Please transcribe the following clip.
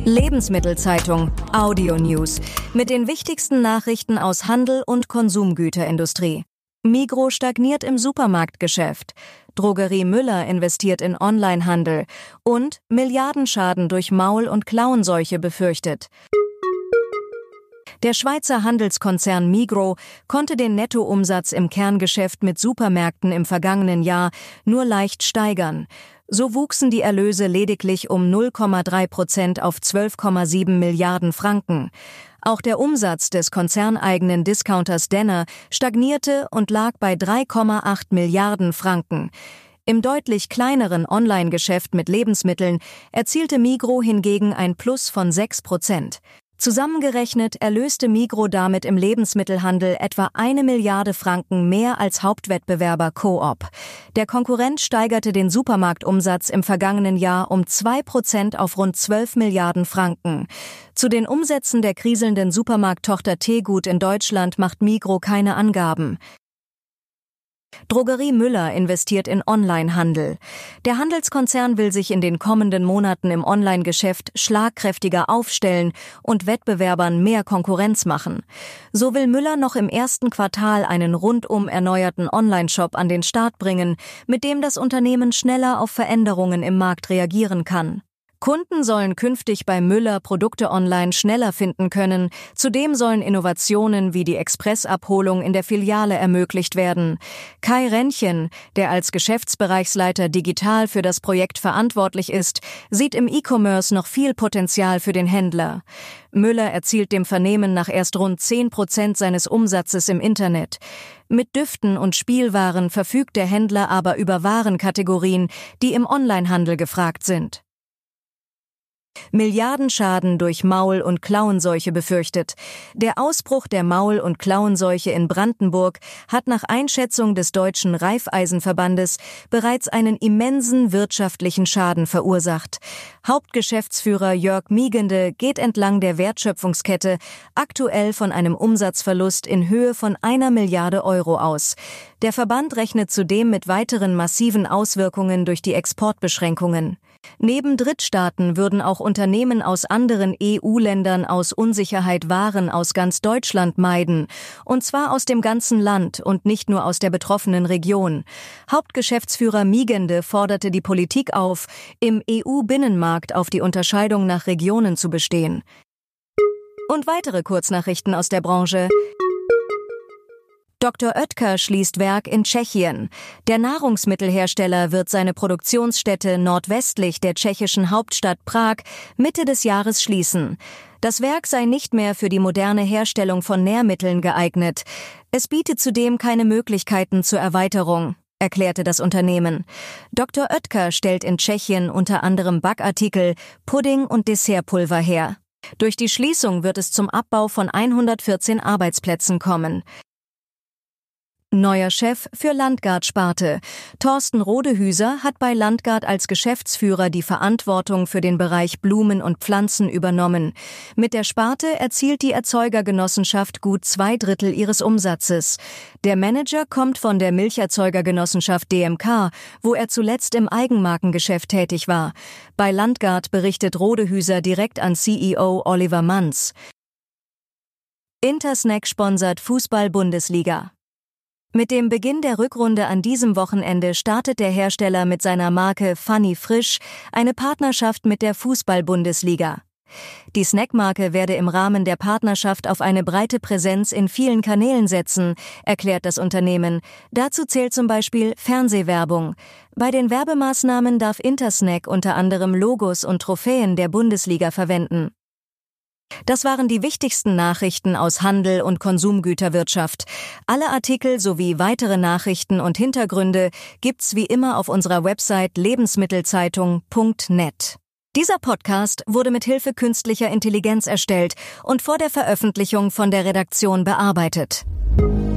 Lebensmittelzeitung Audio News mit den wichtigsten Nachrichten aus Handel und Konsumgüterindustrie. Migros stagniert im Supermarktgeschäft. Drogerie Müller investiert in Onlinehandel und Milliardenschaden durch Maul- und Klauenseuche befürchtet. Der Schweizer Handelskonzern Migros konnte den Nettoumsatz im Kerngeschäft mit Supermärkten im vergangenen Jahr nur leicht steigern. So wuchsen die Erlöse lediglich um 0,3% auf 12,7 Milliarden Franken. Auch der Umsatz des konzerneigenen Discounters Denner stagnierte und lag bei 3,8 Milliarden Franken. Im deutlich kleineren Online-Geschäft mit Lebensmitteln erzielte Migros hingegen ein Plus von 6%. Zusammengerechnet erlöste Migros damit im Lebensmittelhandel etwa 1 Milliarde Franken mehr als Hauptwettbewerber Coop. Der Konkurrent steigerte den Supermarktumsatz im vergangenen Jahr um 2% auf rund 12 Milliarden Franken. Zu den Umsätzen der kriselnden Supermarkttochter Tegut in Deutschland macht Migros keine Angaben. Drogerie Müller investiert in Onlinehandel. Der Handelskonzern will sich in den kommenden Monaten im Online-Geschäft schlagkräftiger aufstellen und Wettbewerbern mehr Konkurrenz machen. So will Müller noch im ersten Quartal einen rundum erneuerten Online-Shop an den Start bringen, mit dem das Unternehmen schneller auf Veränderungen im Markt reagieren kann. Kunden sollen künftig bei Müller Produkte online schneller finden können. Zudem sollen Innovationen wie die Expressabholung in der Filiale ermöglicht werden. Kai Rennchen, der als Geschäftsbereichsleiter digital für das Projekt verantwortlich ist, sieht im E-Commerce noch viel Potenzial für den Händler. Müller erzielt dem Vernehmen nach erst rund 10% seines Umsatzes im Internet. Mit Düften und Spielwaren verfügt der Händler aber über Warenkategorien, die im Onlinehandel gefragt sind. Milliardenschaden durch Maul- und Klauenseuche befürchtet. Der Ausbruch der Maul- und Klauenseuche in Brandenburg hat nach Einschätzung des Deutschen Reifeisenverbandes bereits einen immensen wirtschaftlichen Schaden verursacht. Hauptgeschäftsführer Jörg Miegende geht entlang der Wertschöpfungskette aktuell von einem Umsatzverlust in Höhe von 1 Milliarde Euro aus. Der Verband rechnet zudem mit weiteren massiven Auswirkungen durch die Exportbeschränkungen. Neben Drittstaaten würden auch Unternehmen aus anderen EU-Ländern aus Unsicherheit Waren aus ganz Deutschland meiden, und zwar aus dem ganzen Land und nicht nur aus der betroffenen Region. Hauptgeschäftsführer Miegende forderte die Politik auf, im EU-Binnenmarkt auf die Unterscheidung nach Regionen zu bestehen. Und weitere Kurznachrichten aus der Branche. Dr. Oetker schließt Werk in Tschechien. Der Nahrungsmittelhersteller wird seine Produktionsstätte nordwestlich der tschechischen Hauptstadt Prag Mitte des Jahres schließen. Das Werk sei nicht mehr für die moderne Herstellung von Nährmitteln geeignet. Es bietet zudem keine Möglichkeiten zur Erweiterung, erklärte das Unternehmen. Dr. Oetker stellt in Tschechien unter anderem Backartikel, Pudding und Dessertpulver her. Durch die Schließung wird es zum Abbau von 114 Arbeitsplätzen kommen. Neuer Chef für Landgard-Sparte. Thorsten Rodehüser hat bei Landgard als Geschäftsführer die Verantwortung für den Bereich Blumen und Pflanzen übernommen. Mit der Sparte erzielt die Erzeugergenossenschaft gut 2/3 ihres Umsatzes. Der Manager kommt von der Milcherzeugergenossenschaft DMK, wo er zuletzt im Eigenmarkengeschäft tätig war. Bei Landgard berichtet Rodehüser direkt an CEO Oliver Manz. Intersnack sponsert Fußball-Bundesliga. Mit dem Beginn der Rückrunde an diesem Wochenende startet der Hersteller mit seiner Marke Funny Frisch eine Partnerschaft mit der Fußball-Bundesliga. Die Snackmarke werde im Rahmen der Partnerschaft auf eine breite Präsenz in vielen Kanälen setzen, erklärt das Unternehmen. Dazu zählt zum Beispiel Fernsehwerbung. Bei den Werbemaßnahmen darf Intersnack unter anderem Logos und Trophäen der Bundesliga verwenden. Das waren die wichtigsten Nachrichten aus Handel und Konsumgüterwirtschaft. Alle Artikel sowie weitere Nachrichten und Hintergründe gibt's wie immer auf unserer Website lebensmittelzeitung.net. Dieser Podcast wurde mit Hilfe künstlicher Intelligenz erstellt und vor der Veröffentlichung von der Redaktion bearbeitet.